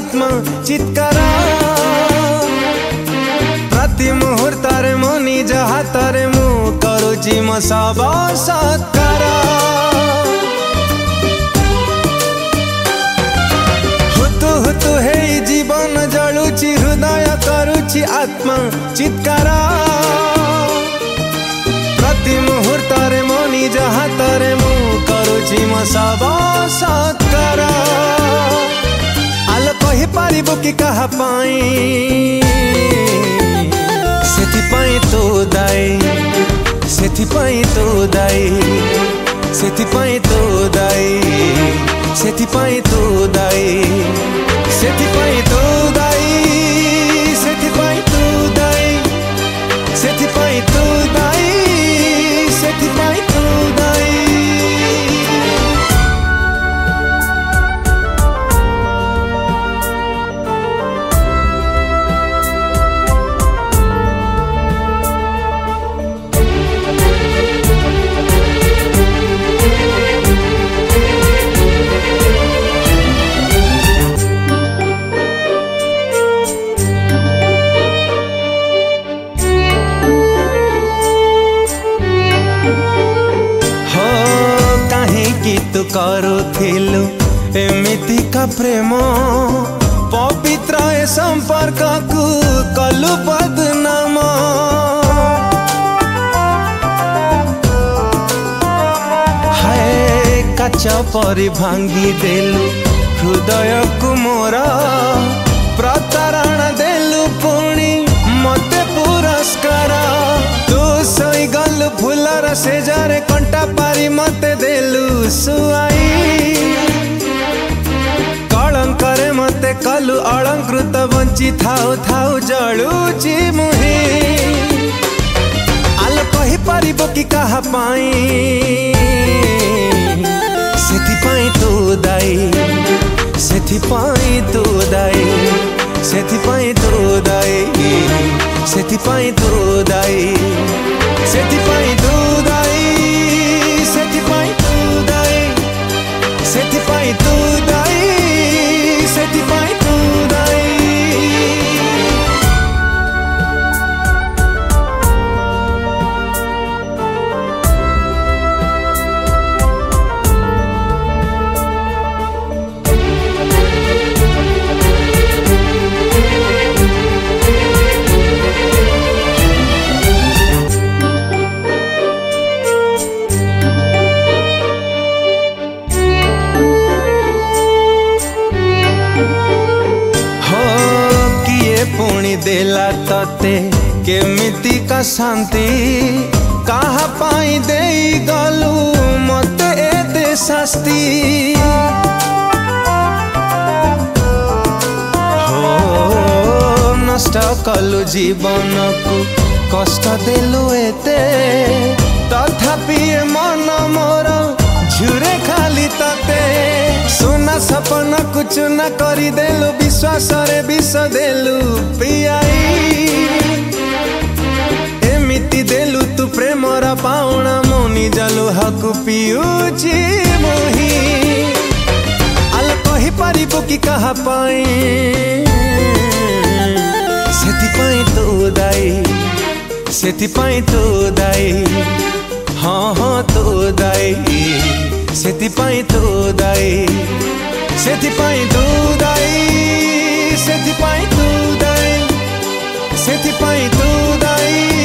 आत्मा चित्कार प्रति मुहूर्तरे मो निज हाथरे मु करुची मो सब सत्कार हुतु हुतु हे जीवन जलुची हृदय करुची आत्मा चित्कार प्रति मुहूर्तरे मो निज हाथरे मु करुची मो सब सत्कार आलो कहि पारिबो कि कहा पाई सेथिपाई तो दाई सेथिपाई तो दाई सेथिपाई तो दाई सेथिपाई तो दाई सेथिपाई तो दाई सेथिपाई तो दाई सेथिपाई तो दाई सेथिपाई तो दाई तू करुथिलु एमिति का प्रेम पवित्र ए संपर्क को कलु बदनाम हाय काच परि भांगी देलु हृदय को मोर प्रतारणा देलु पुणी मते पुरस्कार तू सोई गलु फुलर से जरे कंटा पारी मते देलु सुआई कलंकरे मते कलु अलंकृत बंची थाउ थाउ जलुची मुही आलो कहि पारिबो कि कहा पाई सेथिपाई तो दाई सेथिपाई तो दाई सेथिपाई तो दाई सेथिपाई तो दाई सेथिपाई तो दाई सेथिपाई तो दाई सेथिपाई तो दाई सेथिपाई तो दाई पुणी देला तते केमिति का शांति कहा पाई देई गलु मते एते शास्ति हो नष्ट कलु जीवन को कष्ट देलु एते तथापि मन मोर झुरे खाली तते सोना सपना कुछ न करी देलु विश्वास रे विष देलु पियाई एमिति देलु तू प्रेमर पाउना मोनी जलु हकु पियुची मोही आलो कहि पारिबो कि कहा पाई सेथिपाई तो दाई सेथिपाई तो दाई हाँ हाँ तो दाई सेथिपाई तो दाई सेथिपाई तो दाई सेथिपाई तो दाई सेथिपाई तो दाई